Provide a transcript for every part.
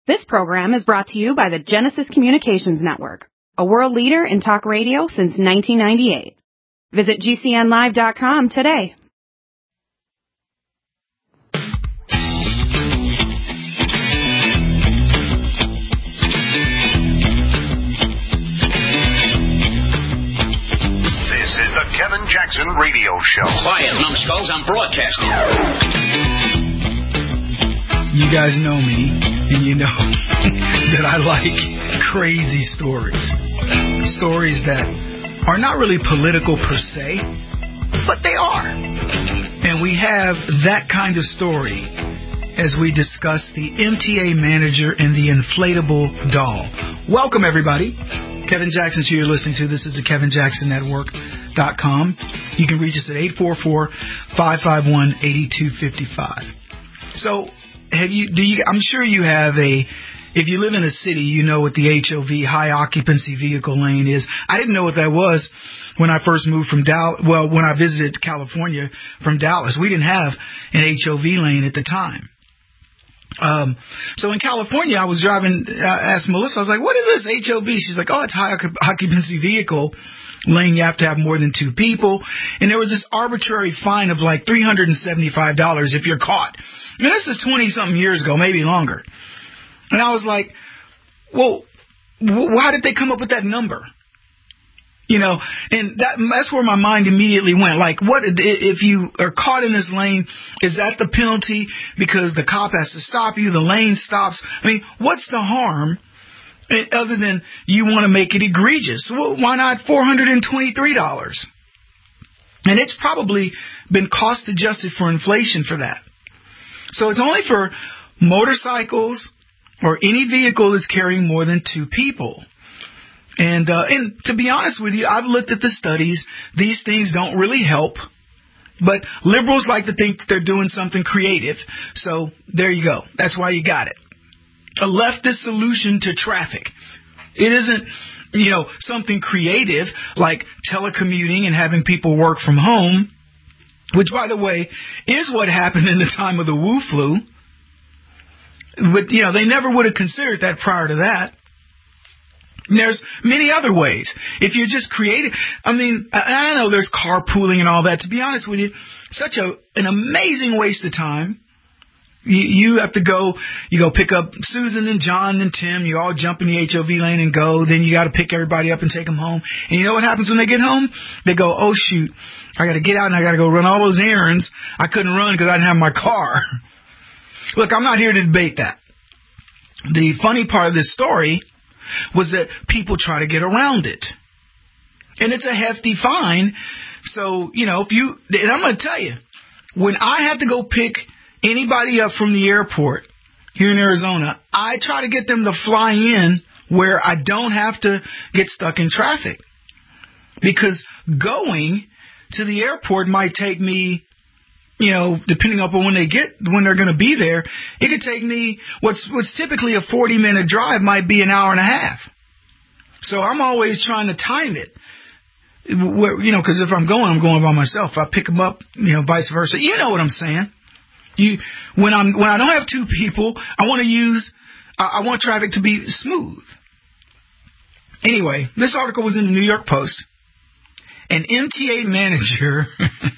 This program is brought to you by the Genesis Communications Network, a world leader in talk radio since 1998. Visit GCNlive.com today. This is the Kevin Jackson Radio Show. Quiet, numbskulls, I'm broadcasting. You guys know me, and you know that I like crazy stories. Stories that are not really political per se, but they are. And we have that kind of story as we discuss the MTA manager and the inflatable doll. Welcome, everybody. Kevin Jackson's who you're listening to. This is the KevinJacksonNetwork.com. You can reach us at 844-551-8255. So, I'm sure you have if you live in a city, you know what the HOV, high occupancy vehicle lane is. I didn't know what that was when I first moved from Dallas. Well, when I visited California from Dallas, we didn't have an HOV lane at the time. So in California, I was driving, asked Melissa, I was like, what is this HOV? She's like, oh, it's high occupancy vehicle lane. You have to have more than two people. And there was this arbitrary fine of like $375 if you're caught. I mean, this is 20-something years ago, maybe longer. And I was like, well, how did they come up with that number? You know, and that's where my mind immediately went. Like, what if you are caught in this lane? Is that the penalty because the cop has to stop you? The lane stops. I mean, what's the harm other than you want to make it egregious? Well, why not $423? And it's probably been cost adjusted for inflation for that. So it's only for motorcycles or any vehicle that's carrying more than two people. And to be honest with you, I've looked at the studies. These things don't really help. But liberals like to think that they're doing something creative. So there you go. That's why you got it. A leftist solution to traffic. It isn't, something creative like telecommuting and having people work from home, which, by the way, is what happened in the time of the Wu flu. But, they never would have considered that prior to that. And there's many other ways. If you're just creative, I know there's carpooling and all that. To be honest with you, such an amazing waste of time. You have to go pick up Susan and John and Tim. You all jump in the HOV lane and go. Then you got to pick everybody up and take them home. And you know what happens when they get home? They go, oh, shoot, I got to get out and I got to go run all those errands. I couldn't run because I didn't have my car. Look, I'm not here to debate that. The funny part of this story was that people try to get around it. And it's a hefty fine. So, and I'm going to tell you, when I had to go pick anybody up from the airport here in Arizona, I try to get them to fly in where I don't have to get stuck in traffic. Because going to the airport might take me, depending upon when they're going to be there, it could take me what's typically a 40-minute drive might be an hour and a half. So I'm always trying to time it. Because if I'm going by myself. If I pick them up, vice versa. You know what I'm saying? When I don't have two people, I want traffic to be smooth. Anyway, this article was in the New York Post. An MTA manager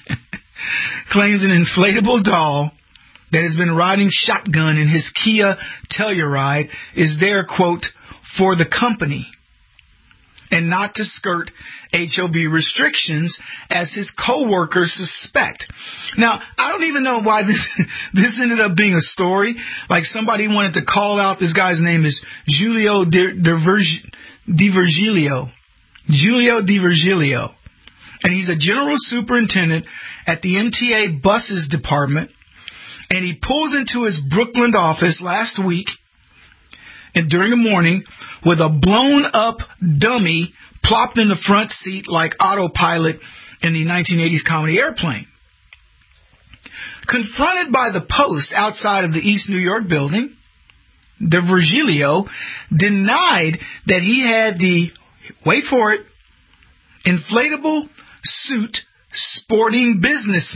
claims an inflatable doll that has been riding shotgun in his Kia Telluride is there, quote, for the company and not to skirt HOV restrictions as his co-workers suspect. Now, I don't even know why this ended up being a story. Like somebody wanted to call out this guy's name is Giulio DiVirgilio. Giulio DiVirgilio. And he's a general superintendent at the MTA buses department. And he pulls into his Brooklyn office last week and during the morning with a blown up dummy plopped in the front seat like autopilot in the 1980s comedy Airplane. Confronted by the Post outside of the East New York building, DiVirgilio denied that he had the, wait for it, inflatable suit sporting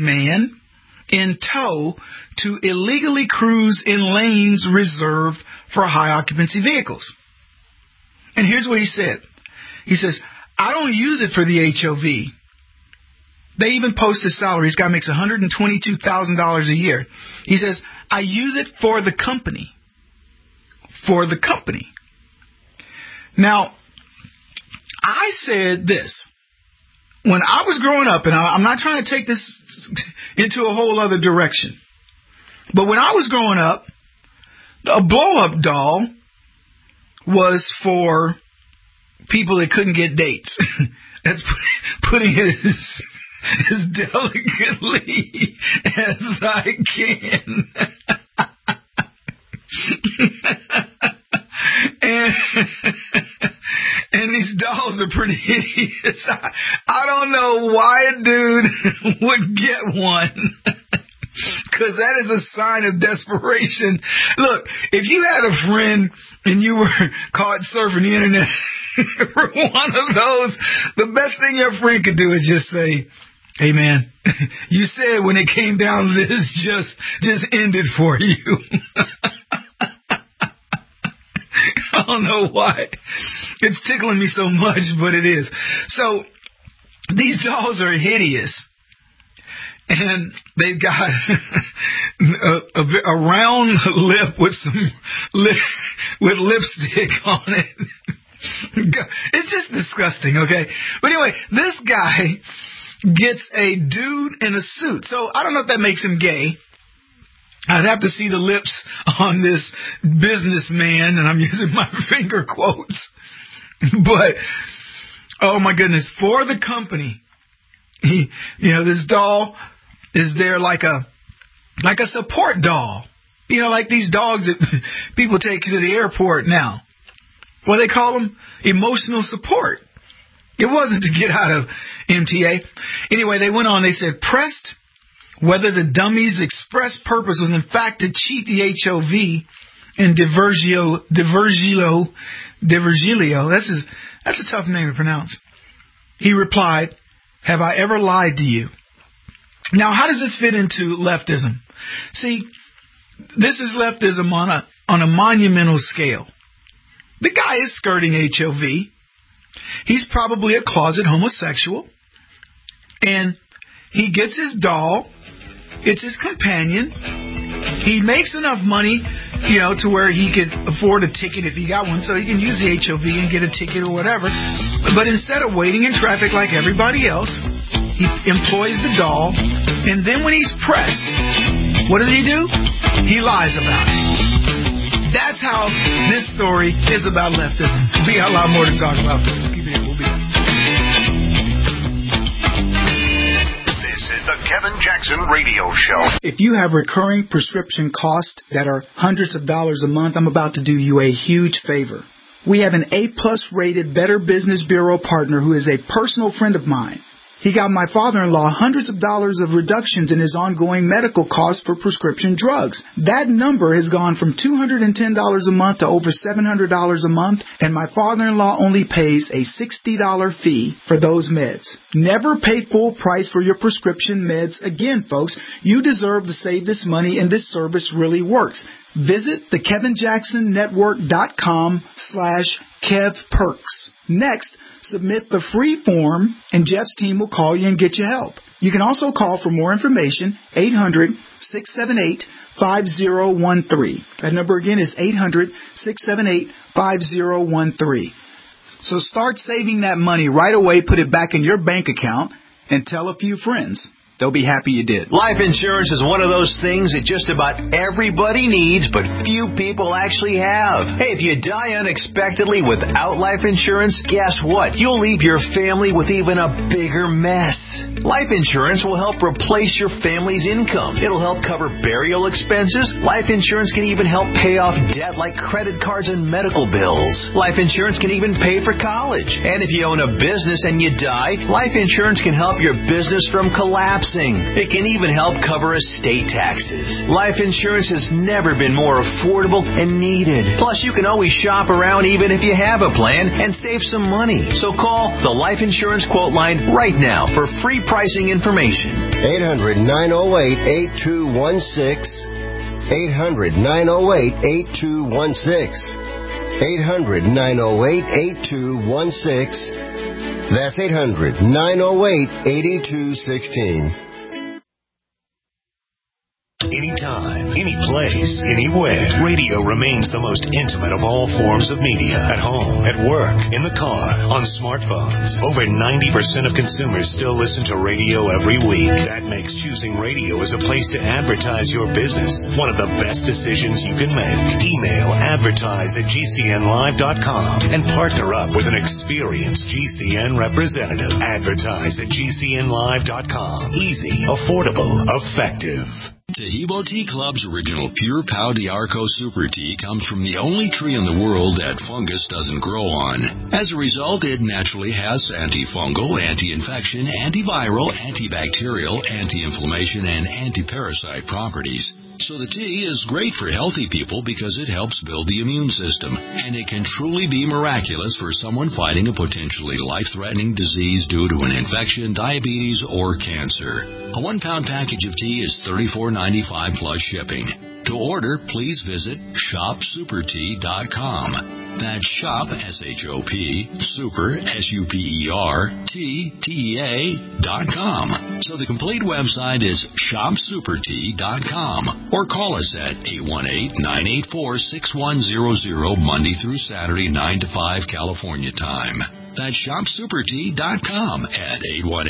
businessman in tow to illegally cruise in lanes reserved for high occupancy vehicles. And here's what he said. He says, I don't use it for the HOV. They even post his salary. This guy makes $122,000 a year. He says, I use it for the company. For the company. Now, I said this. When I was growing up, and I'm not trying to take this into a whole other direction, but when I was growing up, a blow-up doll was for people that couldn't get dates. That's putting it as delicately as I can. And these dolls are pretty hideous. I don't know why a dude would get one. Because that is a sign of desperation. Look, if you had a friend and you were caught surfing the internet for one of those, the best thing your friend could do is just say, hey man, you said when it came down to this, just ended for you. I don't know why. It's tickling me so much, but it is. So, these dolls are hideous. And they've got a round lip with with lipstick on it. It's just disgusting, okay? But anyway, this guy gets a dude in a suit. So I don't know if that makes him gay. I'd have to see the lips on this businessman, and I'm using my finger quotes. But, oh my goodness, for the company, this doll is there like a support doll. Like these dogs that people take to the airport now. What do they call them? Emotional support. It wasn't to get out of MTA. Anyway, they went on, they said, pressed whether the dummy's express purpose was in fact to cheat the HOV and Divergilio. That's a tough name to pronounce. He replied, have I ever lied to you? Now, how does this fit into leftism? See, this is leftism on a monumental scale. The guy is skirting HOV. He's probably a closet homosexual. And he gets his doll. It's his companion. He makes enough money, to where he could afford a ticket if he got one, so he can use the HOV and get a ticket or whatever. But instead of waiting in traffic like everybody else, he employs the doll, and then when he's pressed, what does he do? He lies about it. That's how this story is about leftism. We got a lot more to talk about. Just keep it here. We'll be back. The Kevin Jackson Radio Show. If you have recurring prescription costs that are hundreds of dollars a month, I'm about to do you a huge favor. We have an A+ rated Better Business Bureau partner who is a personal friend of mine. He got my father-in-law hundreds of dollars of reductions in his ongoing medical costs for prescription drugs. That number has gone from $210 a month to over $700 a month, and my father-in-law only pays a $60 fee for those meds. Never pay full price for your prescription meds again, folks. You deserve to save this money, and this service really works. Visit thekevinjacksonnetwork.com/KevPerks. Next, submit the free form, and Jeff's team will call you and get you help. You can also call for more information, 800-678-5013. That number again is 800-678-5013. So start saving that money right away, put it back in your bank account, and tell a few friends. They'll be happy you did. Life insurance is one of those things that just about everybody needs, but few people actually have. Hey, if you die unexpectedly without life insurance, guess what? You'll leave your family with even a bigger mess. Life insurance will help replace your family's income. It'll help cover burial expenses. Life insurance can even help pay off debt like credit cards and medical bills. Life insurance can even pay for college. And if you own a business and you die, life insurance can help your business from collapsing. It can even help cover estate taxes. Life insurance has never been more affordable and needed. Plus, you can always shop around even if you have a plan and save some money. So call the Life Insurance Quote Line right now for free pricing information. 800-908-8216. 800-908-8216. 800-908-8216. That's 800-908-8216. Anytime, any place, anywhere. Radio remains the most intimate of all forms of media. At home, at work, in the car, on smartphones. Over 90% of consumers still listen to radio every week. That makes choosing radio as a place to advertise your business one of the best decisions you can make. Email advertise@gcnlive.com and partner up with an experienced GCN representative. Advertise@gcnlive.com. Easy, affordable, effective. Taheebo Tea Club's original Pure Pau d'Arco Super Tea comes from the only tree in the world that fungus doesn't grow on. As a result, it naturally has antifungal, anti-infection, antiviral, antibacterial, anti-inflammation, and anti-parasite properties. So the tea is great for healthy people because it helps build the immune system, and it can truly be miraculous for someone fighting a potentially life-threatening disease due to an infection, diabetes, or cancer. A 1-pound package of tea is $34.95 plus shipping. To order, please visit shopsupertea.com. That's shop, S-H-O-P, super, S-U-P-E-R, T-T-E-A.com. So the complete website is shopsupertea.com. Or call us at 818-984-6100 Monday through Saturday, 9 to 5 California time. That's shopsupertea.com at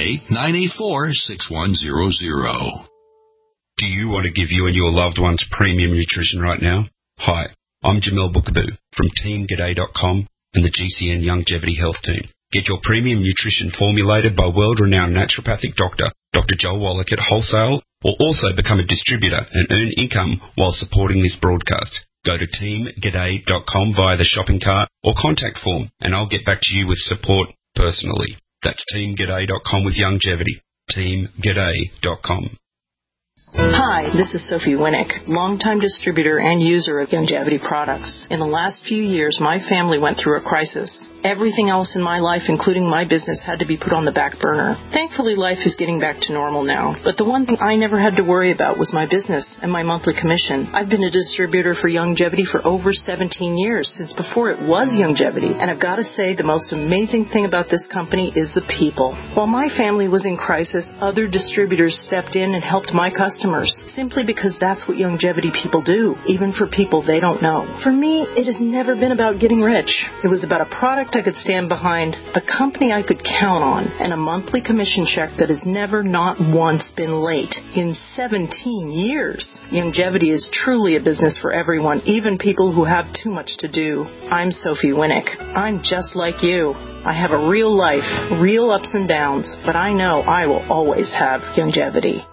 818-984-6100. Do you want to give you and your loved ones premium nutrition right now? Hi, I'm Jamel Bookaboo from TeamGaday.com and the GCN Longevity Health Team. Get your premium nutrition formulated by world-renowned naturopathic doctor, Dr. Joel Wallach at wholesale, or also become a distributor and earn income while supporting this broadcast. Go to TeamGaday.com via the shopping cart or contact form, and I'll get back to you with support personally. That's TeamGaday.com with longevity. TeamGaday.com. Hi, this is Sophie Winnick, longtime distributor and user of Longevity products. In the last few years, my family went through a crisis. Everything else in my life, including my business, had to be put on the back burner. Thankfully, life is getting back to normal now. But the one thing I never had to worry about was my business and my monthly commission. I've been a distributor for Longevity for over 17 years, since before it was Longevity. And I've got to say, the most amazing thing about this company is the people. While my family was in crisis, other distributors stepped in and helped my customers, simply because that's what Longevity people do, even for people they don't know. For me, it has never been about getting rich. It was about a product I could stand behind, a company I could count on, and a monthly commission check that has never, not once, been late in 17 years. Longevity is truly a business for everyone, even people who have too much to do. I'm Sophie Winnick. I'm just like you. I have a real life, real ups and downs, but I know I will always have Longevity.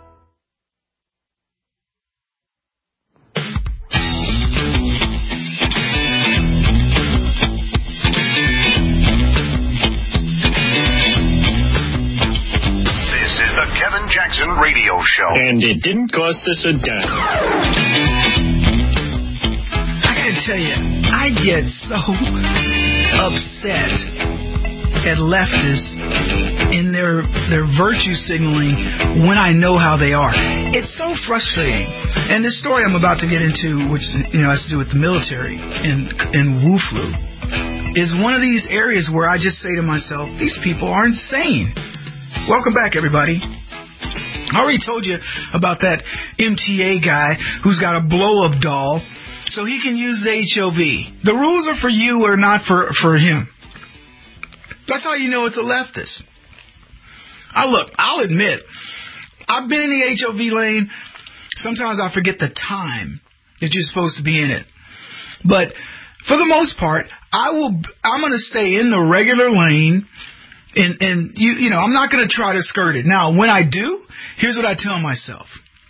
Jackson Radio Show. And it didn't cost us a dime. I gotta tell you, I get so upset at leftists in their virtue signaling when I know how they are. It's so frustrating. And this story I'm about to get into, which has to do with the military in Wu Flu, is one of these areas where I just say to myself, these people are insane. Welcome back, everybody. I already told you about that MTA guy who's got a blow-up doll so he can use the HOV. The rules are for you or not for him. That's how you know it's a leftist. I'll admit, I've been in the HOV lane. Sometimes I forget the time that you're supposed to be in it. But for the most part, I'm going to stay in the regular lane. And I'm not going to try to skirt it. Now, when I do, here's what I tell myself.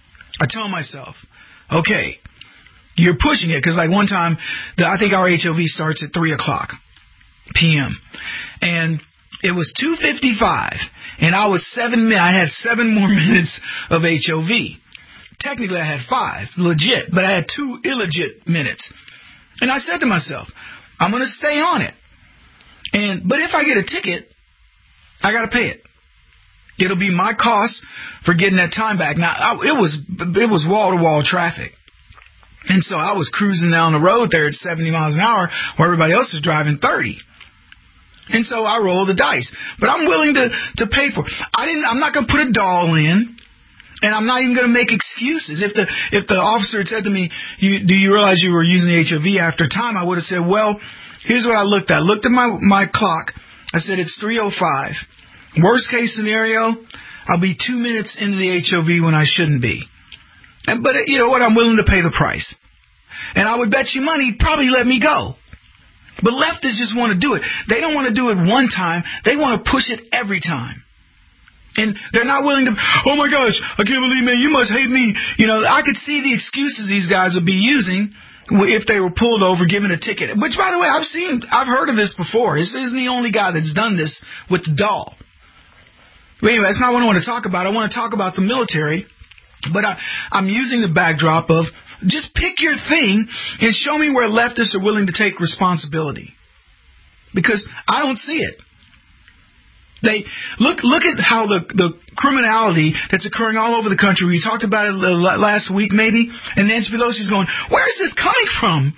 Okay, you're pushing it. Because like one time, I think our HOV starts at 3 o'clock p.m. And it was 2:55. And I had 7 more minutes of HOV. Technically, I had 5, legit. But I had 2 illegit minutes. And I said to myself, I'm going to stay on it. But if I get a ticket, I got to pay it. It'll be my cost for getting that time back. Now, it was wall-to-wall traffic. And so I was cruising down the road there at 70 miles an hour where everybody else is driving 30. And so I rolled the dice. But I'm willing to pay for it. I'm not going to put a doll in. And I'm not even going to make excuses. If the officer had said to me, do you realize you were using the HOV after time, I would have said, well, here's what I looked at. I looked at my clock. I said, it's 3:05. Worst case scenario, I'll be 2 minutes into the HOV when I shouldn't be. But you know what? I'm willing to pay the price. And I would bet you money he'd probably let me go. But leftists just want to do it. They don't want to do it one time. They want to push it every time. And they're not willing to, oh my gosh, I can't believe, man, you must hate me. You know, I could see the excuses these guys would be using if they were pulled over, given a ticket. Which, by the way, I've heard of this before. This isn't the only guy that's done this with the doll. But anyway, that's not what I want to talk about. I want to talk about the military. But I'm using the backdrop of just pick your thing and show me where leftists are willing to take responsibility. Because I don't see it. They look at how the criminality that's occurring all over the country. We talked about it last week, maybe, and Nancy Pelosi's going, where is this coming from?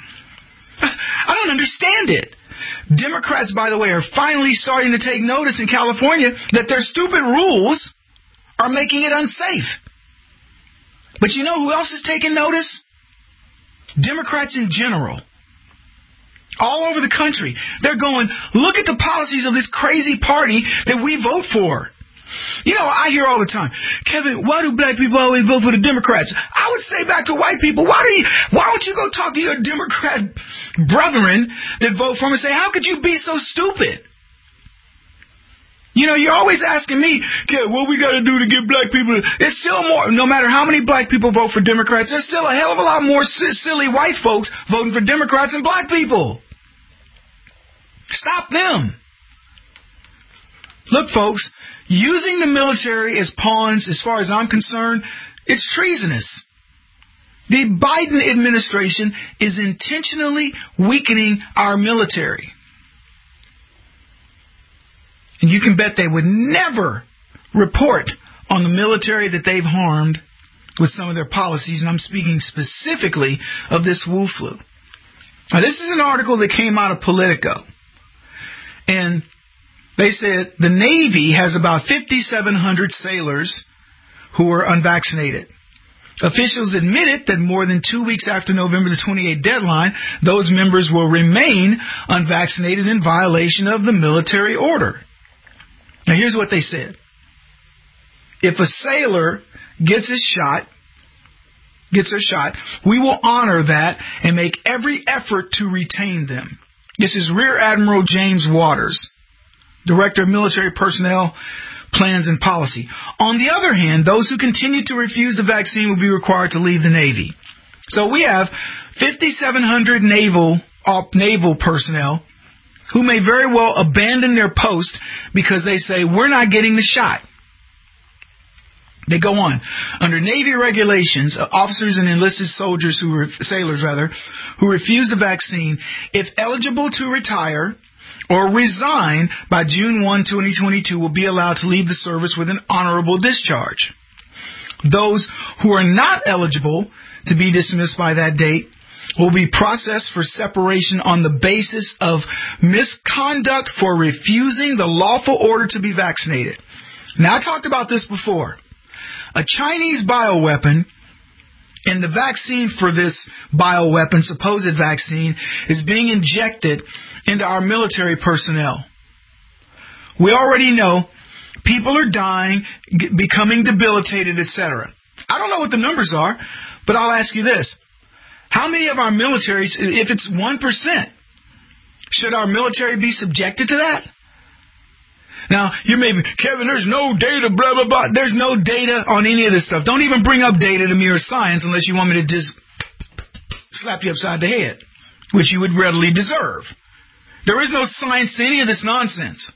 I don't understand it. Democrats, by the way, are finally starting to take notice in California that their stupid rules are making it unsafe. But you know who else is taking notice? Democrats in general. All over the country. They're going, look at the policies of this crazy party that we vote for. You know, I hear all the time, Kevin, why do black people always vote for the Democrats? I would say back to white people, why don't you go talk to your Democrat brethren that vote for them and say, how could you be so stupid? You know, you're always asking me, Kevin, what we got to do to get black people? It's still more, no matter how many black people vote for Democrats, there's still a hell of a lot more silly white folks voting for Democrats than black people. Stop them. Look, folks, using the military as pawns, as far as I'm concerned, it's treasonous. The Biden administration is intentionally weakening our military. And you can bet they would never report on the military that they've harmed with some of their policies, and I'm speaking specifically of this Wu flu. Now, this is an article that came out of Politico. And they said the Navy has about 5,700 sailors who are unvaccinated. Officials admitted that more than 2 weeks after November the 28th deadline, those members will remain unvaccinated in violation of the military order. Now, here's what they said. If a sailor gets her shot, we will honor that and make every effort to retain them. This is Rear Admiral James Waters, Director of Military Personnel, Plans and Policy. On the other hand, those who continue to refuse the vaccine will be required to leave the Navy. So we have 5,700 naval personnel who may very well abandon their post because they say, we're not getting the shot. They go on. Under Navy regulations, officers and enlisted sailors who refuse the vaccine, if eligible to retire or resign by June 1, 2022, will be allowed to leave the service with an honorable discharge. Those who are not eligible to be dismissed by that date will be processed for separation on the basis of misconduct for refusing the lawful order to be vaccinated. Now, I talked about this before. A Chinese bioweapon, and the vaccine for this bioweapon, supposed vaccine, is being injected into our military personnel. We already know people are dying, becoming debilitated, etc. I don't know what the numbers are, but I'll ask you this. How many of our militaries, if it's 1%, should our military be subjected to that? Now, you may be, Kevin, there's no data, blah, blah, blah. There's no data on any of this stuff. Don't even bring up data to me or science unless you want me to just slap you upside the head, which you would readily deserve. There is no science to any of this nonsense.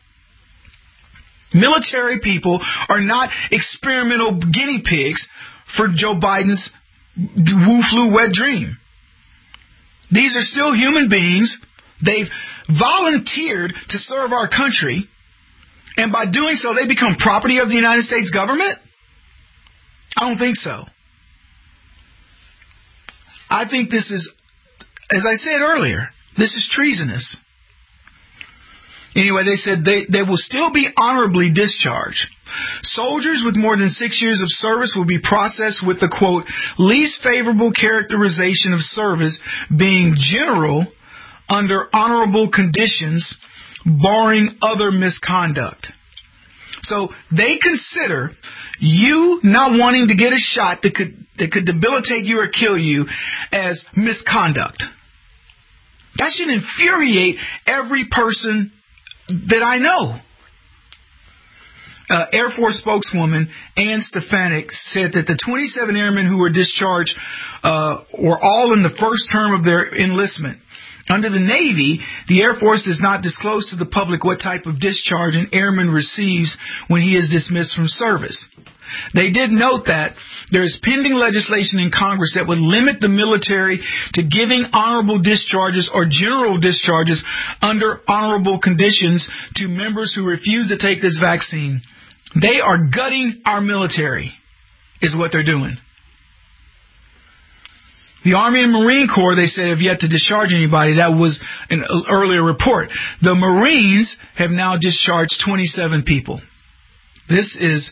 Military people are not experimental guinea pigs for Joe Biden's Wu flu wet dream. These are still human beings. They've volunteered to serve our country. And by doing so, they become property of the United States government? I don't think so. I think this is, as I said earlier, this is treasonous. Anyway, they said they will still be honorably discharged. Soldiers with more than 6 years of service will be processed with the, quote, least favorable characterization of service being general under honorable conditions, barring other misconduct. So they consider you not wanting to get a shot that could debilitate you or kill you as misconduct. That should infuriate every person that I know. Air Force spokeswoman Ann Stefanik said that the 27 airmen who were discharged were all in the first term of their enlistment. Under the Navy, the Air Force does not disclose to the public what type of discharge an airman receives when he is dismissed from service. They did note that there is pending legislation in Congress that would limit the military to giving honorable discharges or general discharges under honorable conditions to members who refuse to take this vaccine. They are gutting our military, is what they're doing. The Army and Marine Corps, they said, have yet to discharge anybody. That was an earlier report. The Marines have now discharged 27 people. This is...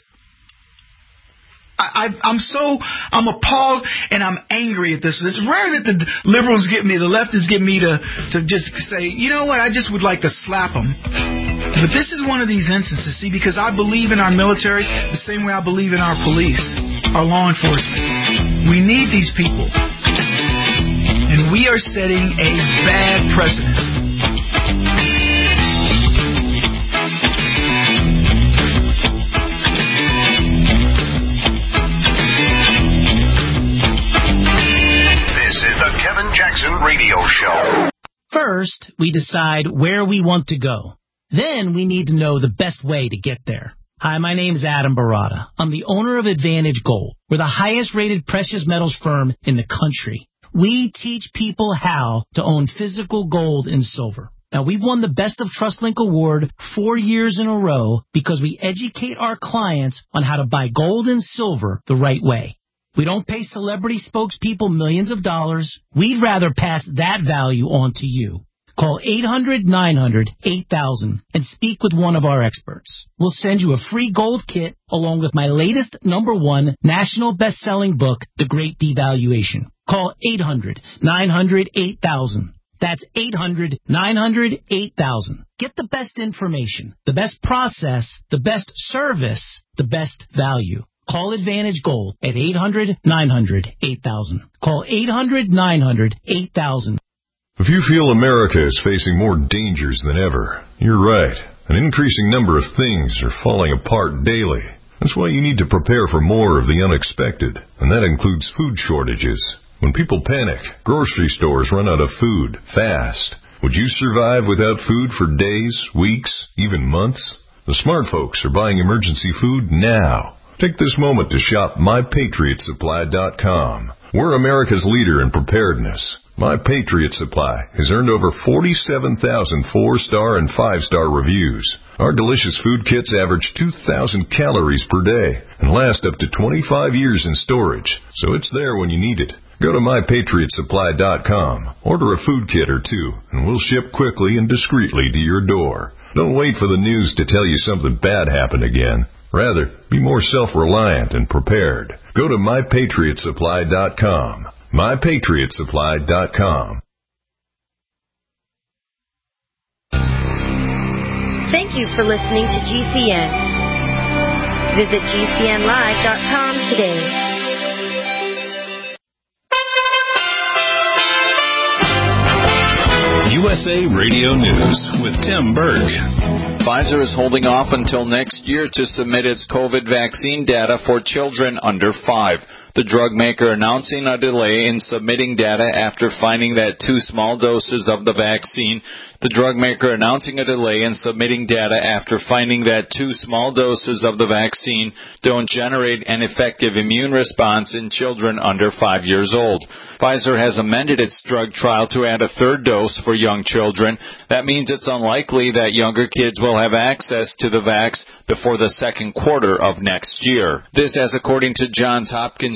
I'm appalled and I'm angry at this. It's rare that the liberals get me, the leftists get me to just say, you know what, I just would like to slap them. But this is one of these instances, see, because I believe in our military the same way I believe in our police, our law enforcement. We need these people. And we are setting a bad precedent. Jackson Radio Show. First, we decide where we want to go. Then we need to know the best way to get there. Hi, my name's Adam Barata. I'm the owner of Advantage Gold. We're the highest rated precious metals firm in the country. We teach people how to own physical gold and silver. Now, we've won the Best of TrustLink Award 4 years in a row because we educate our clients on how to buy gold and silver the right way. We don't pay celebrity spokespeople millions of dollars. We'd rather pass that value on to you. Call 800-900-8000 and speak with one of our experts. We'll send you a free gold kit along with my latest #1 national best-selling book, The Great Devaluation. Call 800-900-8000. That's 800-900-8000. Get the best information, the best process, the best service, the best value. Call Advantage Gold at 800-900-8000. Call 800-900-8000. If you feel America is facing more dangers than ever, you're right. An increasing number of things are falling apart daily. That's why you need to prepare for more of the unexpected, and that includes food shortages. When people panic, grocery stores run out of food fast. Would you survive without food for days, weeks, even months? The smart folks are buying emergency food now. Take this moment to shop MyPatriotSupply.com. We're America's leader in preparedness. My Patriot Supply has earned over 47,000 4-star and 5-star reviews. Our delicious food kits average 2,000 calories per day and last up to 25 years in storage, so it's there when you need it. Go to MyPatriotSupply.com, order a food kit or two, and we'll ship quickly and discreetly to your door. Don't wait for the news to tell you something bad happened again. Rather, be more self-reliant and prepared. Go to MyPatriotSupply.com. MyPatriotSupply.com. Thank you for listening to GCN. Visit GCNlive.com today. USA Radio News with Tim Berg. Pfizer is holding off until next year to submit its COVID vaccine data for children under 5. The drug maker announcing a delay in submitting data after finding that 2 small doses of the vaccine. The drug maker announcing a delay in submitting data after finding that 2 small doses of the vaccine don't generate an effective immune response in children under 5 years old. Pfizer has amended its drug trial to add a 3rd dose for young children. That means it's unlikely that younger kids will have access to the vax before the 2nd quarter of next year. This as according to Johns Hopkins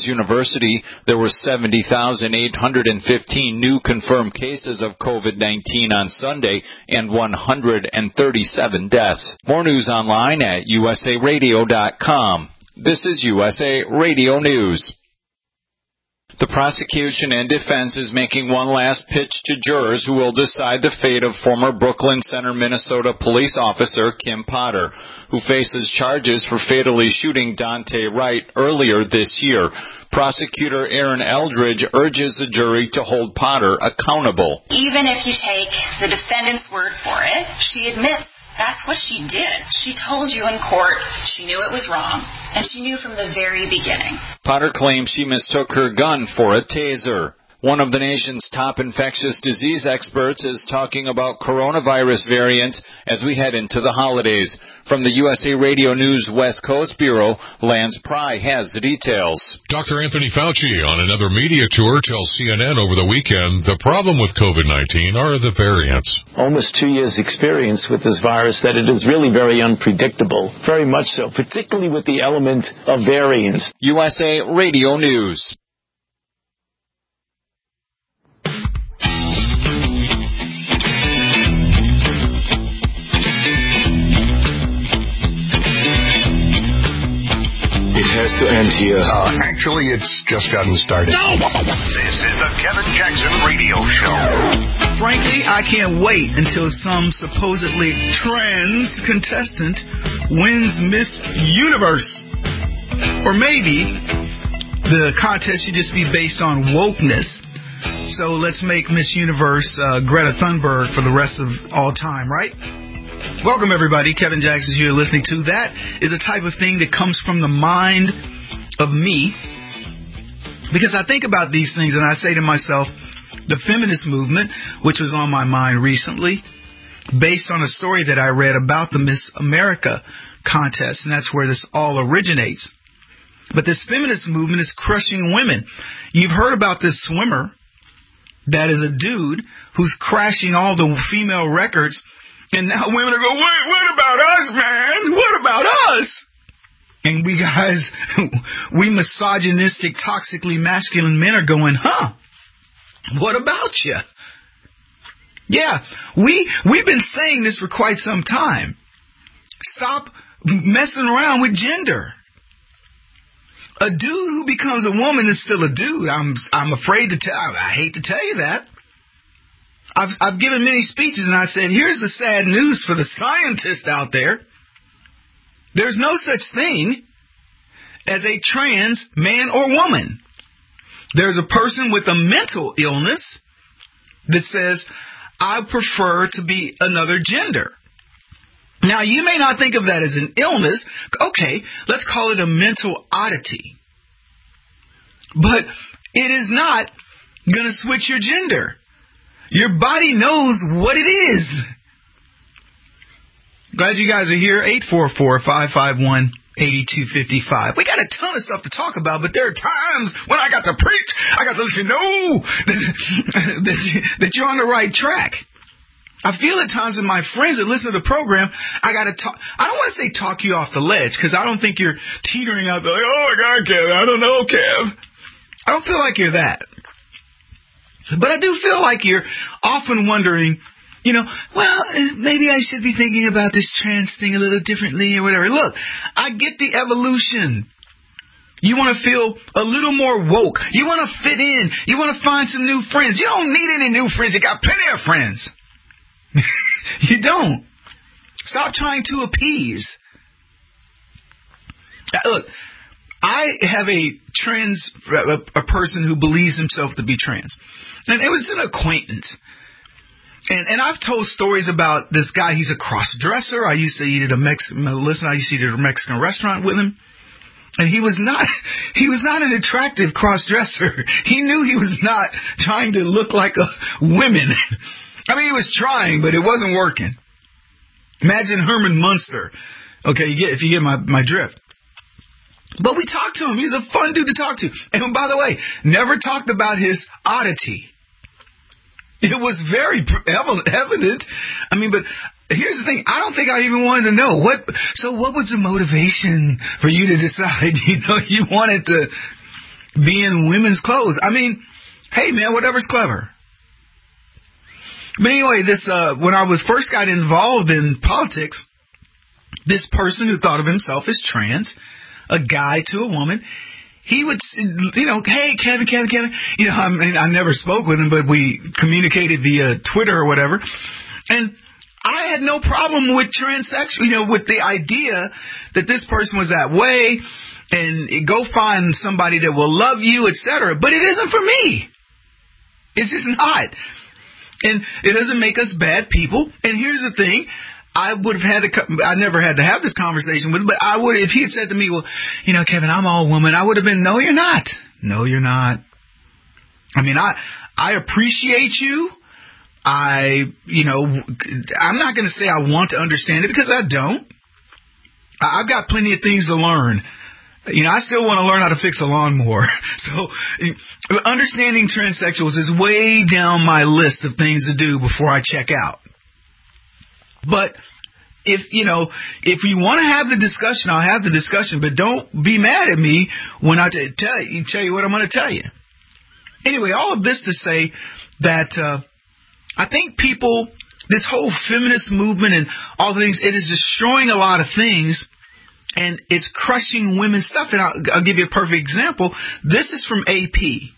Hopkins University, there were 70,815 new confirmed cases of COVID-19 on Sunday and 137 deaths. More news online at usaradio.com. This is USA Radio News. The prosecution and defense is making one last pitch to jurors who will decide the fate of former Brooklyn Center, Minnesota police officer Kim Potter, who faces charges for fatally shooting Dante Wright earlier this year. Prosecutor Aaron Eldridge urges the jury to hold Potter accountable. Even if you take the defendant's word for it, she admits that's what she did. She told you in court she knew it was wrong, and she knew from the very beginning. Potter claims she mistook her gun for a taser. One of the nation's top infectious disease experts is talking about coronavirus variants as we head into the holidays. From the USA Radio News West Coast Bureau, Lance Pry has the details. Dr. Anthony Fauci on another media tour tells CNN over the weekend the problem with COVID-19 are the variants. Almost 2 years experience with this virus that it is really very unpredictable, very much so, particularly with the element of variants. USA Radio News. It has to end here. Actually, it's just gotten started. No! This is the Kevin Jackson Radio Show. Frankly, I can't wait until some supposedly trans contestant wins Miss Universe. Or maybe the contest should just be based on wokeness. So let's make Miss Universe Greta Thunberg for the rest of all time, right? Welcome, everybody. Kevin Jackson here listening to. That is a type of thing that comes from the mind of me, because I think about these things and I say to myself, the feminist movement, which was on my mind recently, based on a story that I read about the Miss America contest, and that's where this all originates. But this feminist movement is crushing women. You've heard about this swimmer that is a dude who's crashing all the female records. And now women are going, what about us, man? What about us? And we guys, we misogynistic, toxically masculine men are going, what about you? Yeah, we've been saying this for quite some time. Stop messing around with gender. A dude who becomes a woman is still a dude. I'm afraid to tell, I hate to tell you that. I've given many speeches and I said, here's the sad news for the scientists out there. There's no such thing as a trans man or woman. There's a person with a mental illness that says, I prefer to be another gender. Now, you may not think of that as an illness. Okay, let's call it a mental oddity. But it is not going to switch your gender. Your body knows what it is. Glad you guys are here. 844-551-8255. We got a ton of stuff to talk about, but there are times when I got to preach. I got to let you know that you're on the right track. I feel at times with my friends that listen to the program, I got to talk. I don't want to say talk you off the ledge, because I don't think you're teetering out there like, oh my God, Kev, I don't know, Kev. I don't feel like you're that. But I do feel like you're often wondering, well, maybe I should be thinking about this trans thing a little differently or whatever. Look, I get the evolution. You want to feel a little more woke. You want to fit in. You want to find some new friends. You don't need any new friends. You got plenty of friends. You don't. Stop trying to appease. Look, I have a person who believes himself to be trans. And it was an acquaintance. And I've told stories about this guy. He's a cross-dresser. I used to eat at a Mexican restaurant with him. And he was not an attractive cross-dresser. He knew he was not trying to look like a woman. I mean, he was trying, but it wasn't working. Imagine Herman Munster. Okay, if you get my drift. But we talked to him. He was a fun dude to talk to. And by the way, never talked about his oddity. It was very evident. I mean, but here's the thing. I don't think I even wanted to know. What was the motivation for you to decide, you wanted to be in women's clothes. I mean, hey, man, whatever's clever. But anyway, when I first got involved in politics, this person who thought of himself as trans, a guy to a woman, he would, hey, Kevin, I never spoke with him, but we communicated via Twitter or whatever. And I had no problem with transsexual, with the idea that this person was that way, and go find somebody that will love you, etc. But it isn't for me. It's just not. And it doesn't make us bad people. And here's the thing. I never had to have this conversation with him, but I would, if he had said to me, well, Kevin, I'm all woman, I would have been, no, you're not. No, you're not. I mean, I appreciate you. I'm not going to say I want to understand it because I don't. I've got plenty of things to learn. I still want to learn how to fix a lawnmower. So understanding transsexuals is way down my list of things to do before I check out. But if you want to have the discussion, I'll have the discussion, but don't be mad at me when I tell you what I'm going to tell you. Anyway, all of this to say that I think people, this whole feminist movement and all the things, it is destroying a lot of things, and it's crushing women's stuff. And I'll give you a perfect example. This is from AP.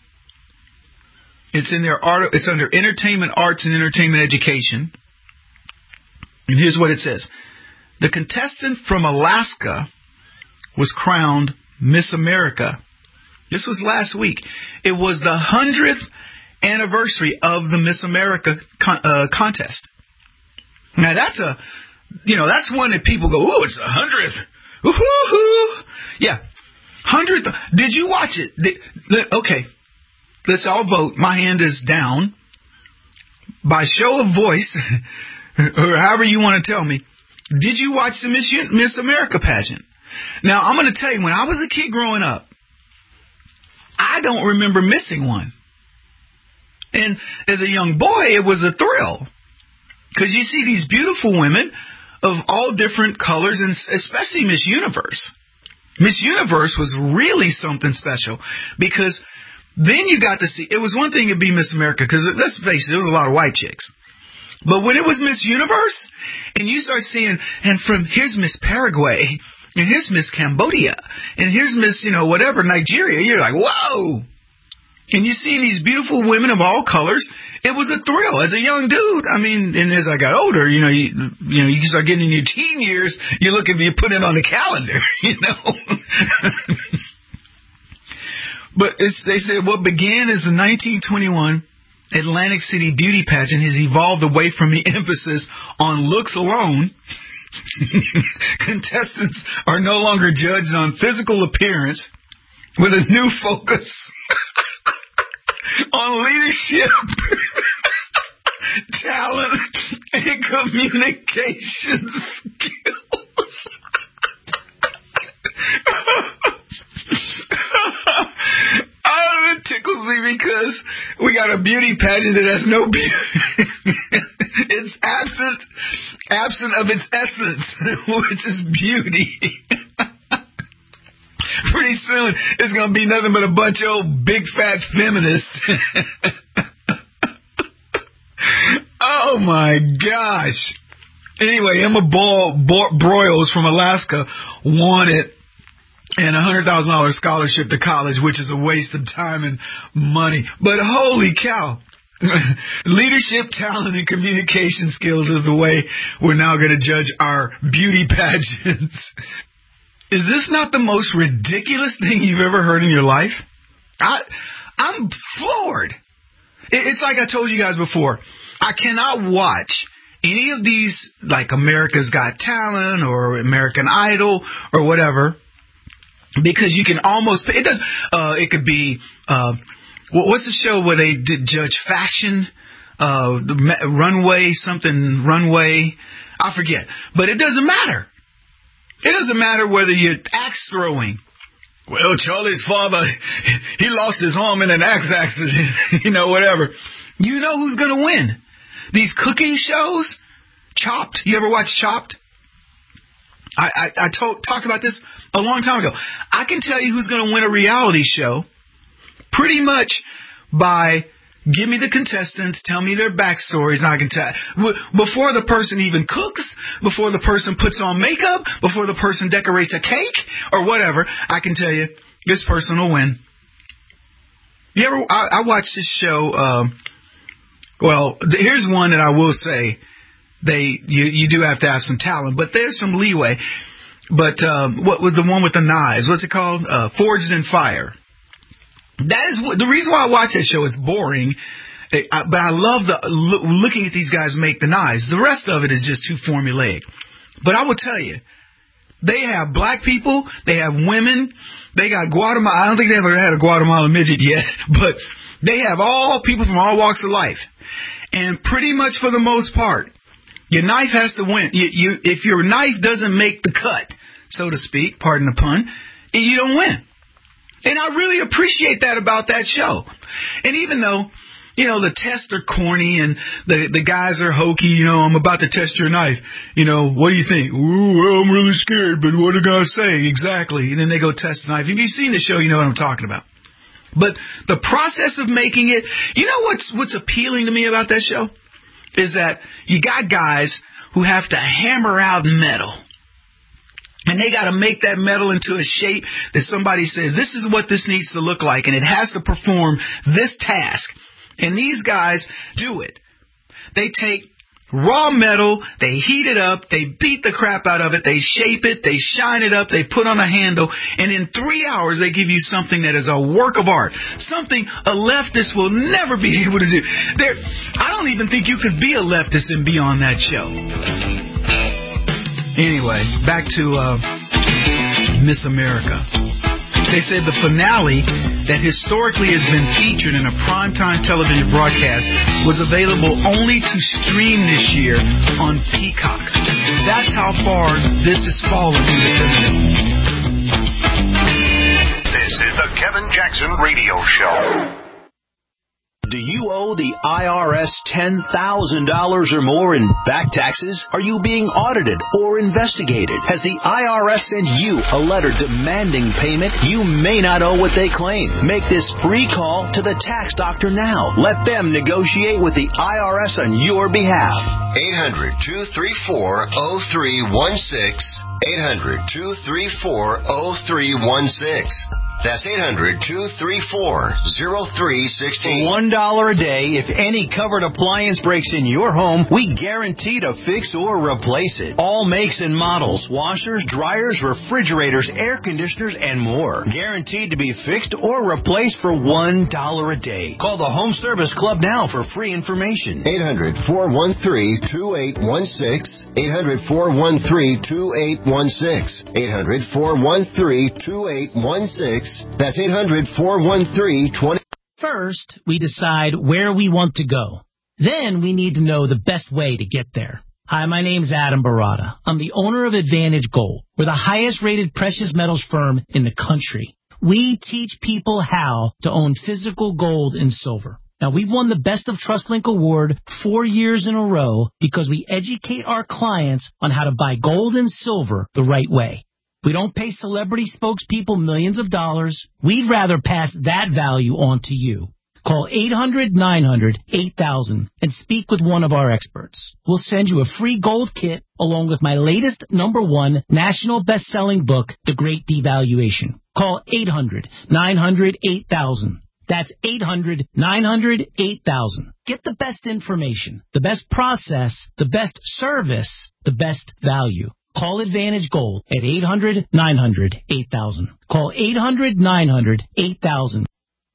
It's in their art. It's under Entertainment Arts and Entertainment Education. And here's what it says. The contestant from Alaska was crowned Miss America. This was last week. It was the 100th anniversary of the Miss America contest. Now that's that's one that people go, oh, it's 100th. Woo-hoo-hoo. Yeah. 100th. Did you watch it? Okay. Let's all vote. My hand is down. By show of voice, or however you want to tell me, did you watch the Miss America pageant? Now, I'm going to tell you, when I was a kid growing up, I don't remember missing one. And as a young boy, it was a thrill. Because you see these beautiful women of all different colors, and especially Miss Universe. Miss Universe was really something special, because then you got to see, it was one thing to be Miss America, because let's face it, there was a lot of white chicks. But when it was Miss Universe, and you start seeing, and from here's Miss Paraguay, and here's Miss Cambodia, and here's Miss, whatever, Nigeria, you're like, whoa! And you see these beautiful women of all colors. It was a thrill as a young dude. I mean, and as I got older, you start getting in your teen years, you look at me, you put it on the calendar, But they said what began as a 1921 Atlantic City beauty pageant has evolved away from the emphasis on looks alone. Contestants are no longer judged on physical appearance, with a new focus on leadership, talent, and communication skills. It tickles me because we got a beauty pageant that has no beauty. It's absent of its essence, which is beauty. Pretty soon, it's going to be nothing but a bunch of old big fat feminists. Oh my gosh. Anyway, Emma Broyles from Alaska won it, and a $100,000 scholarship to college, which is a waste of time and money. But holy cow. Leadership, talent, and communication skills is the way we're now going to judge our beauty pageants. Is this not the most ridiculous thing you've ever heard in your life? I'm floored. It's like I told you guys before. I cannot watch any of these, like America's Got Talent or American Idol or whatever, because you can almost, it could be, what's the show where they judge fashion, runway, I forget. But it doesn't matter. It doesn't matter whether you're axe throwing. Well, Charlie's father, he lost his arm in an axe accident, whatever. You know who's going to win. These cooking shows, Chopped. You ever watch Chopped? I talked about this a long time ago. I can tell you who's going to win a reality show pretty much by give me the contestants, tell me their backstories, and I can tell. Before the person even cooks, before the person puts on makeup, before the person decorates a cake or whatever, I can tell you this person will win. I watched this show. Here's one that I will say. You do have to have some talent, but there's some leeway. But what was the one with the knives? What's it called? Forged in Fire. That is the reason why I watch that show. It's boring, but I love looking at these guys make the knives. The rest of it is just too formulaic. But I will tell you, they have black people, they have women, they got Guatemala. I don't think they ever had a Guatemalan midget yet, but they have all people from all walks of life. And pretty much for the most part, your knife has to win. If your knife doesn't make the cut, so to speak, pardon the pun, you don't win. And I really appreciate that about that show. And even though, the tests are corny and the guys are hokey, I'm about to test your knife. What do you think? Ooh, well, I'm really scared, but what are they going to say? Exactly. And then they go test the knife. If you've seen the show, you know what I'm talking about. But the process of making it, what's appealing to me about that show is that you got guys who have to hammer out metal. And they got to make that metal into a shape that somebody says, this is what this needs to look like, and it has to perform this task. And these guys do it. They take raw metal, they heat it up, they beat the crap out of it, they shape it, they shine it up, they put on a handle, and in 3 hours they give you something that is a work of art. Something a leftist will never be able to do. I don't even think you could be a leftist and be on that show. Anyway, back to Miss America. They said the finale that historically has been featured in a primetime television broadcast was available only to stream this year on Peacock. That's how far this has fallen into feminism. This is the Kevin Jackson Radio Show. Do you owe the IRS $10,000 or more in back taxes? Are you being audited or investigated? Has the IRS sent you a letter demanding payment? You may not owe what they claim. Make this free call to the tax doctor now. Let them negotiate with the IRS on your behalf. 800-234-0316. 800-234-0316. That's 800-234-0316. $1 a day. If any covered appliance breaks in your home, we guarantee to fix or replace it. All makes and models, washers, dryers, refrigerators, air conditioners, and more. Guaranteed to be fixed or replaced for $1 a day. Call the Home Service Club now for free information. 800-413-2816. 800-413-2816. 800-413-2816. That's 800-413-20. First, we decide where we want to go. Then we need to know the best way to get there. Hi, my name's Adam Barata. I'm the owner of Advantage Gold. We're the highest rated precious metals firm in the country. We teach people how to own physical gold and silver. Now, we've won the Best of TrustLink Award 4 years in a row because we educate our clients on how to buy gold and silver the right way. We don't pay celebrity spokespeople millions of dollars. We'd rather pass that value on to you. Call 800-900-8000 and speak with one of our experts. We'll send you a free gold kit along with my latest #1 national best-selling book, The Great Devaluation. Call 800-900-8000. That's 800-900-8000. Get the best information, the best process, the best service, the best value. Call Advantage Gold at 800-900-8000. Call 800-900-8000.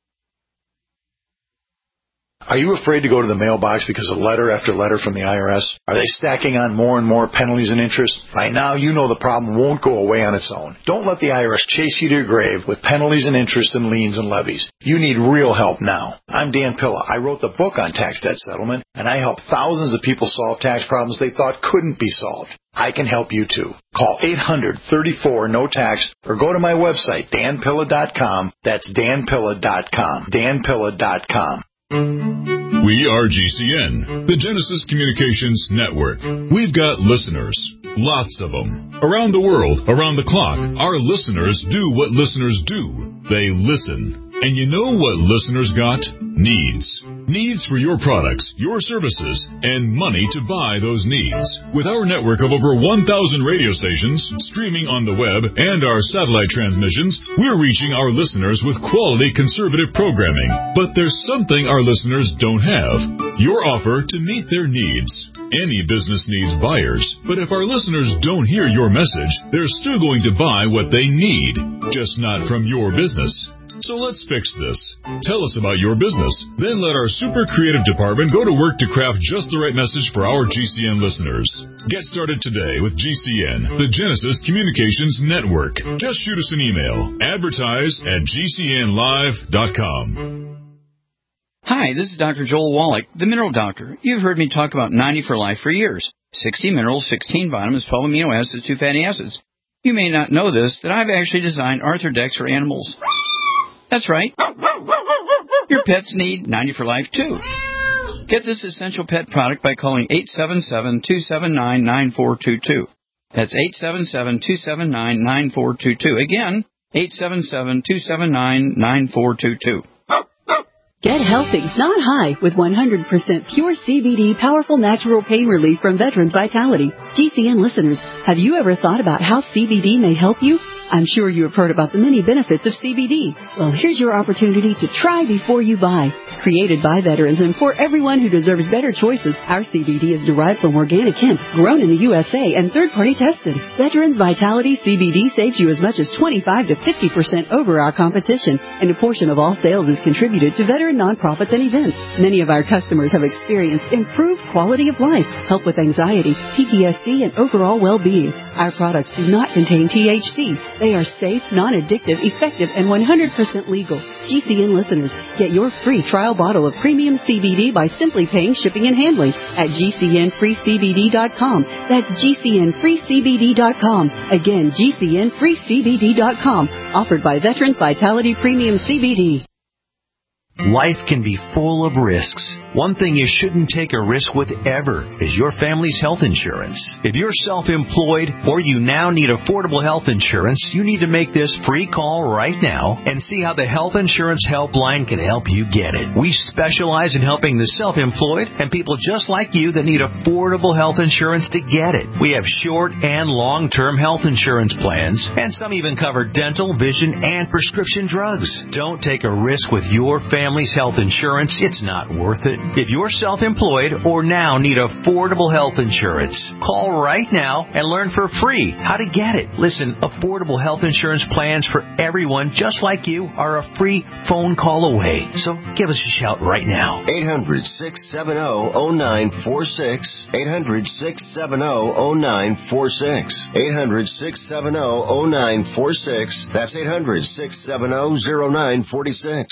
Are you afraid to go to the mailbox because of letter after letter from the IRS? Are they stacking on more and more penalties and interest? By now, you know the problem won't go away on its own. Don't let the IRS chase you to your grave with penalties and interest and liens and levies. You need real help now. I'm Dan Pilla. I wrote the book on tax debt settlement, and I help thousands of people solve tax problems they thought couldn't be solved. I can help you too. Call 800-34-NO-TAX or go to my website, danpilla.com. That's danpilla.com. danpilla.com. We are GCN, the Genesis Communications Network. We've got listeners, lots of them. Around the world, around the clock, our listeners do what listeners do. They listen. And you know what listeners got? Needs. Needs for your products, your services, and money to buy those needs. With our network of over 1,000 radio stations, streaming on the web, and our satellite transmissions, we're reaching our listeners with quality conservative programming. But there's something our listeners don't have. Your offer to meet their needs. Any business needs buyers, but if our listeners don't hear your message, they're still going to buy what they need, just not from your business. So let's fix this. Tell us about your business. Then let our super creative department go to work to craft just the right message for our GCN listeners. Get started today with GCN, the Genesis Communications Network. Just shoot us an email. Advertise@gcnlive.com. Hi, this is Dr. Joel Wallach, the Mineral Doctor. You've heard me talk about 90 for Life for years. 60 minerals, 16 vitamins, 12 amino acids, 2 fatty acids. You may not know this, that I've actually designed Arthrodex for animals. That's right. Your pets need 90 for Life, too. Get this essential pet product by calling 877-279-9422. That's 877-279-9422. Again, 877-279-9422. Get healthy, not high, with 100% pure CBD powerful natural pain relief from Veterans Vitality. GCN listeners, have you ever thought about how CBD may help you? I'm sure you have heard about the many benefits of CBD. Well, here's your opportunity to try before you buy. Created by veterans and for everyone who deserves better choices, our CBD is derived from organic hemp, grown in the USA, and third-party tested. Veterans Vitality CBD saves you as much as 25 to 50% over our competition, and a portion of all sales is contributed to veteran nonprofits and events. Many of our customers have experienced improved quality of life, help with anxiety, PTSD, and overall well-being. Our products do not contain THC. They are safe, non-addictive, effective, and 100% legal. GCN listeners, get your free trial bottle of premium CBD by simply paying shipping and handling at GCNFreeCBD.com. That's GCNFreeCBD.com. Again, GCNFreeCBD.com. Offered by Veterans Vitality Premium CBD. Life can be full of risks. One thing you shouldn't take a risk with ever is your family's health insurance. If you're self-employed or you now need affordable health insurance, you need to make this free call right now and see how the Health Insurance Helpline can help you get it. We specialize in helping the self-employed and people just like you that need affordable health insurance to get it. We have short and long-term health insurance plans, and some even cover dental, vision, and prescription drugs. Don't take a risk with your family's health insurance. It's not worth it. If you're self-employed or now need affordable health insurance, call right now and learn for free how to get it. Listen, affordable health insurance plans for everyone just like you are a free phone call away. So give us a shout right now. 800-670-0946. 800-670-0946. 800-670-0946. That's 800-670-0946.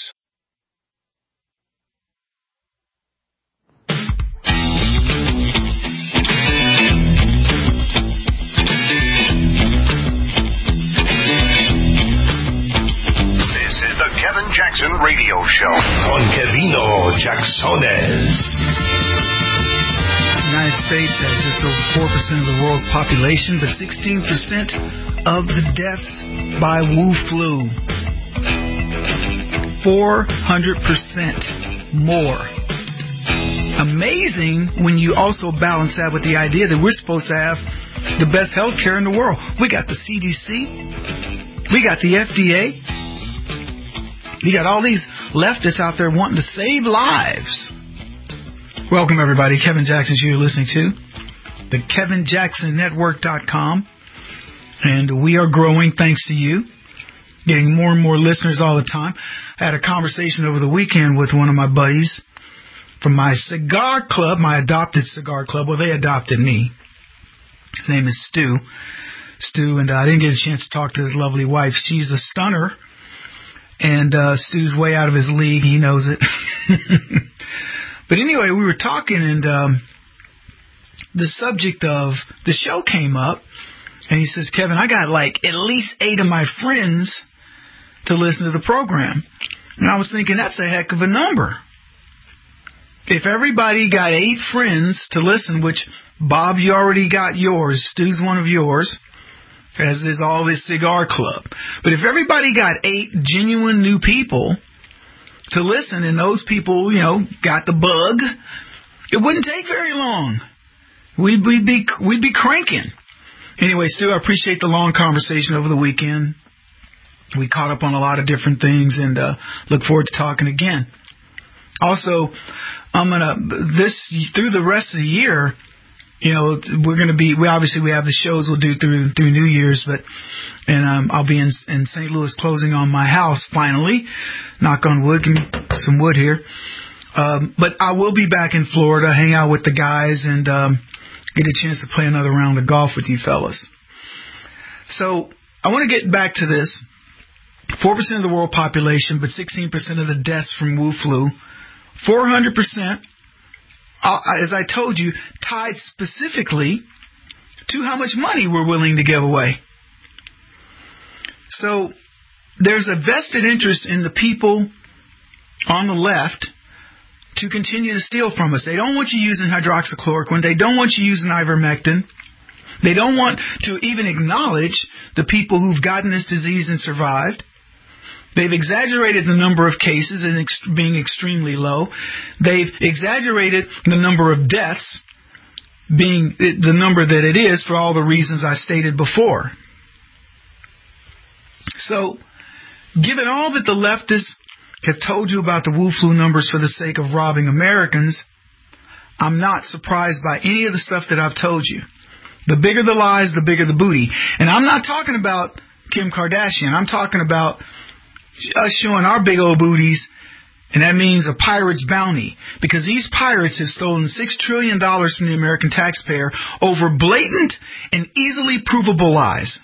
Kevin Jackson Radio Show on Kevino Jacksones. The United States has just over 4% of the world's population, but 16% of the deaths by Wu flu. 400% more. Amazing when you also balance that with the idea that we're supposed to have the best health care in the world. We got the CDC. We got the FDA. You got all these leftists out there wanting to save lives. Welcome, everybody. Kevin Jackson, you're listening to the KevinJacksonNetwork.com. And we are growing thanks to you, getting more and more listeners all the time. I had a conversation over the weekend with one of my buddies from my cigar club, my adopted cigar club. Well, they adopted me. His name is Stu. And I didn't get a chance to talk to his lovely wife. She's a stunner. And Stu's way out of his league. He knows it. But anyway, we were talking, and the subject of the show came up. And he says, Kevin, I got like at least 8 of my friends to listen to the program. And I was thinking, that's a heck of a number. If everybody got 8 friends to listen, which, Bob, you already got yours. Stu's one of yours. As is all this cigar club. But if everybody got 8 genuine new people to listen, and those people, got the bug, it wouldn't take very long. We'd be cranking. Anyway, Stu, I appreciate the long conversation over the weekend. We caught up on a lot of different things, and look forward to talking again. Also, through the rest of the year, we're going to be, we have the shows we'll do through New Year's, and I'll be in St. Louis closing on my house finally. Knock on wood, give me some wood here. But I will be back in Florida, hang out with the guys, and get a chance to play another round of golf with you fellas. So I want to get back to this. 4% of the world population, but 16% of the deaths from Wu flu. 400%, as I told you, tied specifically to how much money we're willing to give away. So there's a vested interest in the people on the left to continue to steal from us. They don't want you using hydroxychloroquine. They don't want you using ivermectin. They don't want to even acknowledge the people who've gotten this disease and survived. They've exaggerated the number of cases as being extremely low. They've exaggerated the number of deaths being the number that it is for all the reasons I stated before. So, given all that the leftists have told you about the Wu flu numbers for the sake of robbing Americans, I'm not surprised by any of the stuff that I've told you. The bigger the lies, the bigger the booty. And I'm not talking about Kim Kardashian. I'm talking about us showing our big old booties, and that means a pirate's bounty, because these pirates have stolen $6 trillion from the American taxpayer over blatant and easily provable lies.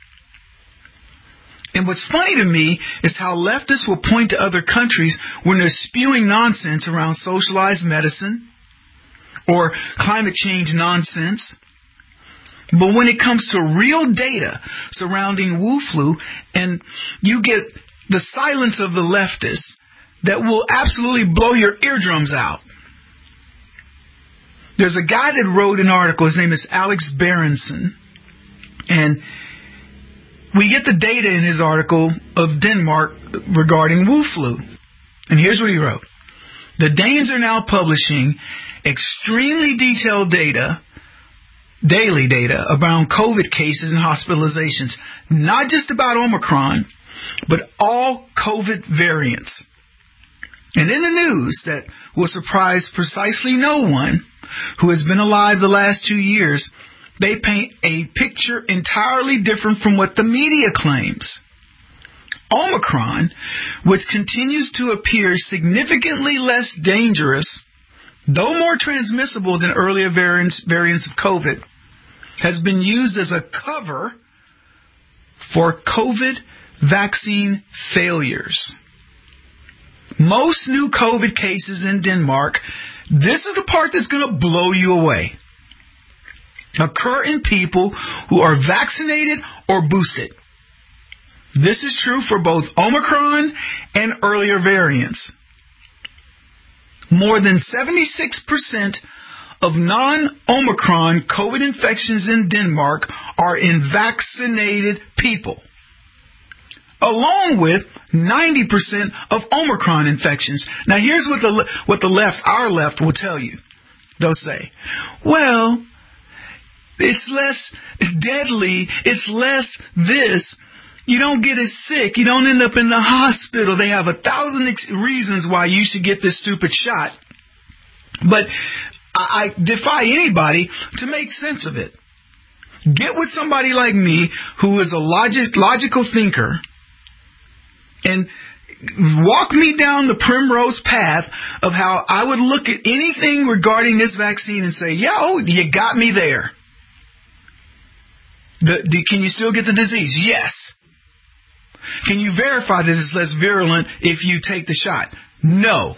And what's funny to me is how leftists will point to other countries when they're spewing nonsense around socialized medicine or climate change nonsense. But when it comes to real data surrounding Wu flu, and you get the silence of the leftists that will absolutely blow your eardrums out. There's a guy that wrote an article. His name is Alex Berenson. And we get the data in his article of Denmark regarding Wu flu. And here's what he wrote. The Danes are now publishing extremely detailed data, daily data, around COVID cases and hospitalizations. Not just about Omicron, but all COVID variants. And in the news that will surprise precisely no one who has been alive the last 2 years, they paint a picture entirely different from what the media claims. Omicron, which continues to appear significantly less dangerous, though more transmissible than earlier variants of COVID, has been used as a cover for COVID vaccine failures. Most new COVID cases in Denmark, this is the part that's going to blow you away, occur in people who are vaccinated or boosted. This is true for both Omicron and earlier variants. More than 76% of non-Omicron COVID infections in Denmark are in vaccinated people, along with 90% of Omicron infections. Now, here's what the left, our left, will tell you. They'll say, well, it's less deadly, it's less this, you don't get as sick, you don't end up in the hospital. They have 1,000 reasons why you should get this stupid shot. But I defy anybody to make sense of it. Get with somebody like me who is a logical thinker and walk me down the primrose path of how I would look at anything regarding this vaccine and say, yo, you got me there. Can you still get the disease? Yes. Can you verify that it's less virulent if you take the shot? No.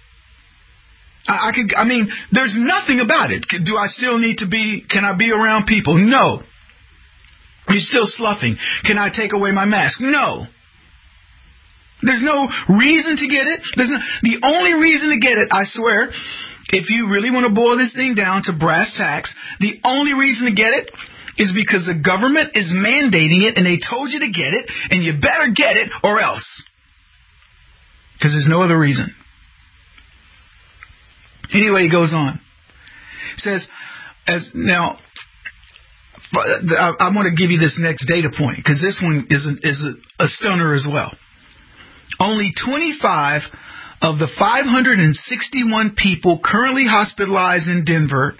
I mean, there's nothing about it. Do I still need to can I be around people? No. You're still sloughing. Can I take away my mask? No. There's no reason to get it. The only reason to get it, I swear, if you really want to boil this thing down to brass tacks, the only reason to get it is because the government is mandating it and they told you to get it and you better get it or else. because there's no other reason. Anyway, he goes on. He says, I want to give you this next data point, because this one is a stunner as well. Only 25 of the 561 people currently hospitalized in Denmark,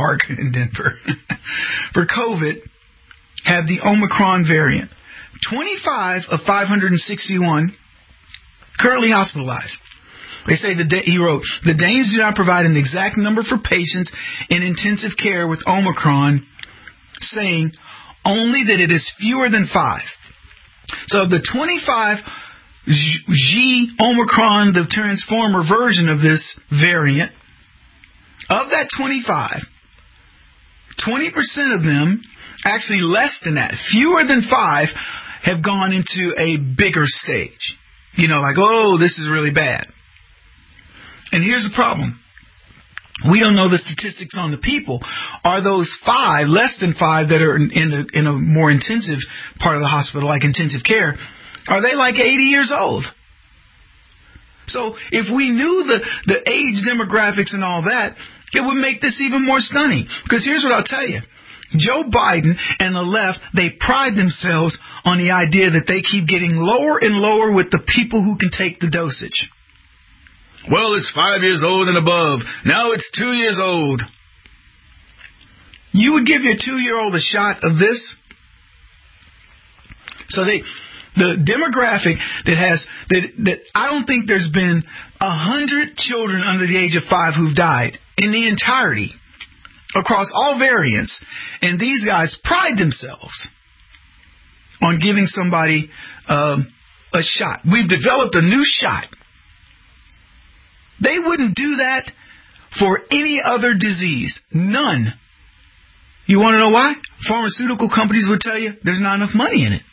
for COVID have the Omicron variant. 25 of 561 currently hospitalized. They say he wrote, the Danes do not provide an exact number for patients in intensive care with Omicron, saying only that it is fewer than 5. So of the 25 G Omicron, the transformer version of this variant, of that 25, 20% of them, actually less than that, fewer than 5, have gone into a bigger stage. Like, oh, this is really bad. And here's the problem. We don't know the statistics on the people. Are those 5, less than 5, that are in a more intensive part of the hospital, like intensive care, are they like 80 years old? So if we knew the age demographics and all that, it would make this even more stunning. Because here's what I'll tell you. Joe Biden and the left, they pride themselves on the idea that they keep getting lower and lower with the people who can take the dosage. Well, it's 5 years old and above. Now it's 2 years old. You would give your 2-year-old a shot of this? So the demographic that I don't think there's been 100 children under the age of 5 who've died in the entirety across all variants. And these guys pride themselves on giving somebody a shot. We've developed a new shot. They wouldn't do that for any other disease. None. You want to know why? Pharmaceutical companies would tell you there's not enough money in it.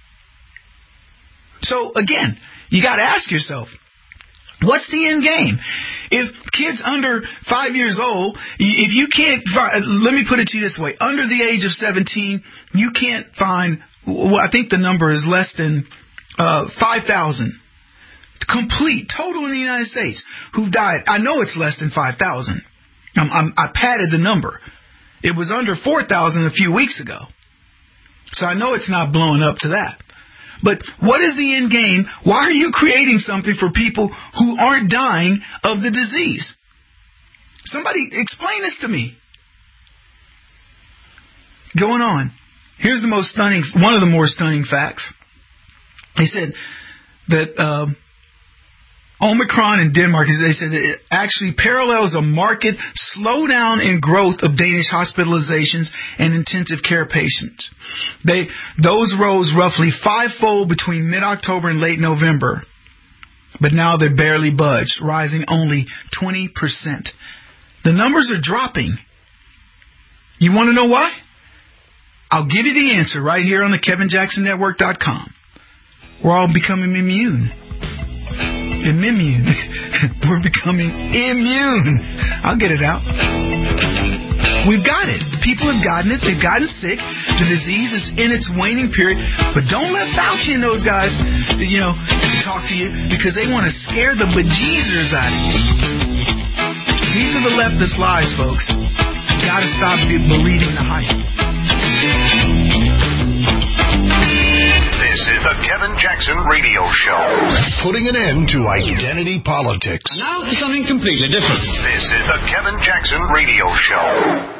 So, again, you got to ask yourself, what's the end game? If kids under 5 years old, if you can't find, let me put it to you this way, under the age of 17, you can't find, well, I think the number is less than 5,000. Complete, total in the United States, who died. I know it's less than 5,000. I padded the number. It was under 4,000 a few weeks ago. So I know it's not blowing up to that. But what is the end game? Why are you creating something for people who aren't dying of the disease? Somebody explain this to me. Going on. Here's one of the more stunning facts. He said that Omicron in Denmark, they said it actually parallels a marked slowdown in growth of Danish hospitalizations and intensive care patients. Those rose roughly 5-fold between mid-October and late November, but now they're barely budged, rising only 20%. The numbers are dropping. You want to know why? I'll give you the answer right here on the KevinJacksonNetwork.com. We're all becoming immune. We're becoming immune. I'll get it out. We've got it. People have gotten it. They've gotten sick. The disease is in its waning period. But don't let Fauci and those guys, talk to you, because they want to scare the bejesus out of you. These are the leftist lies, folks. You got to stop believing the hype. This is the Kevin Jackson Radio Show. Putting an end to identity politics. Now for something completely different. This is the Kevin Jackson Radio Show.